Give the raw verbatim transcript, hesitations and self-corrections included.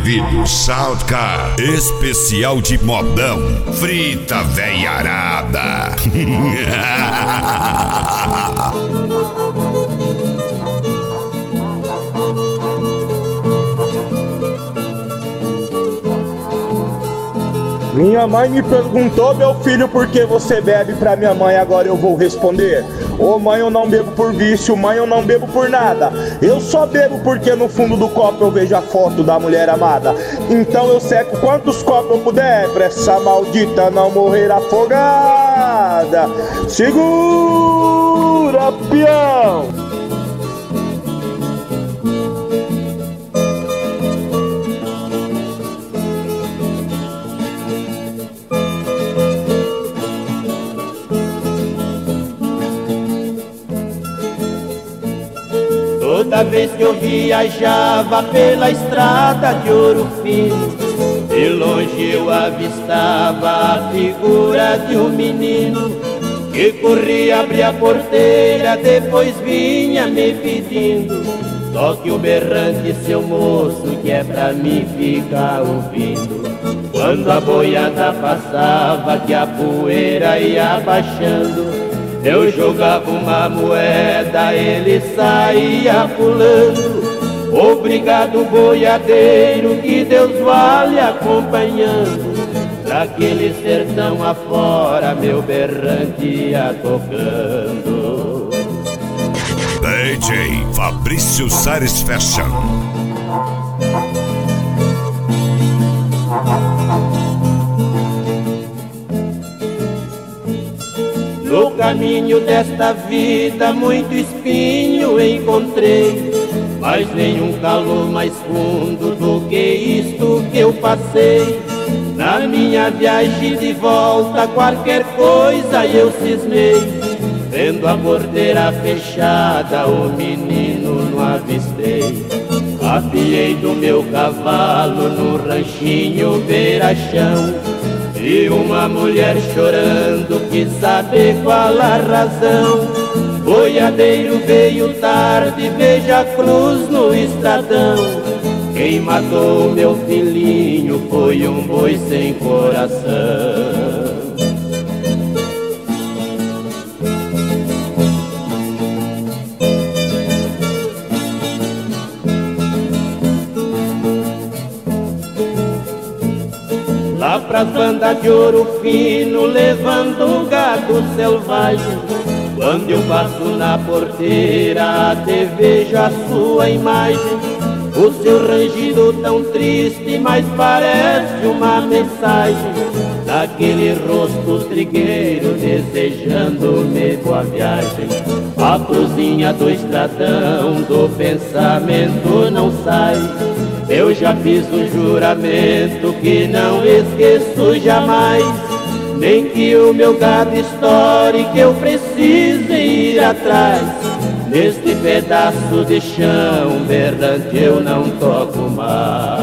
Bem-vindo, Soundcar. Especial de modão. Frita veiarada. Minha mãe me perguntou, meu filho, por que você bebe? Pra minha mãe agora eu vou responder: ô mãe, eu não bebo por vício, mãe, eu não bebo por nada. Eu só bebo porque no fundo do copo eu vejo a foto da mulher amada. Então eu seco quantos copos eu puder pra essa maldita não morrer afogada. Segura, peão! Toda vez que eu viajava pela estrada de Ouro Fino, de longe eu avistava a figura de um menino que corria, abria a porteira, depois vinha me pedindo: toque o berrante, seu moço, que é pra mim ficar ouvindo. Quando a boiada passava, que a poeira ia baixando, eu jogava uma moeda, ele saía pulando. Obrigado, boiadeiro, que Deus vale acompanhando. Daquele sertão afora, meu berrante ia tocando. D J Fabrício Satisfaction. No caminho desta vida muito espinho encontrei, mas nenhum calor mais fundo do que isto que eu passei. Na minha viagem de volta qualquer coisa eu cismei, vendo a porteira fechada o menino não avistei. Apiei do meu cavalo no ranchinho beira-chão, e uma mulher chorando, quis saber qual a razão. Boiadeiro veio tarde, veja a cruz no estradão. Quem matou meu filhinho foi um boi sem coração. Lá pras bandas de Ouro Fino, levando um gado selvagem, quando eu passo na porteira, até vejo a sua imagem. O seu rangido tão triste, mas parece uma mensagem daquele rosto trigueiro, desejando-me boa viagem. A cruzinha do estradão do pensamento não sai. Eu já fiz um juramento que não esqueço jamais, nem que o meu gado estoure, que eu precise ir atrás. Neste pedaço de chão berrante eu não toco mais.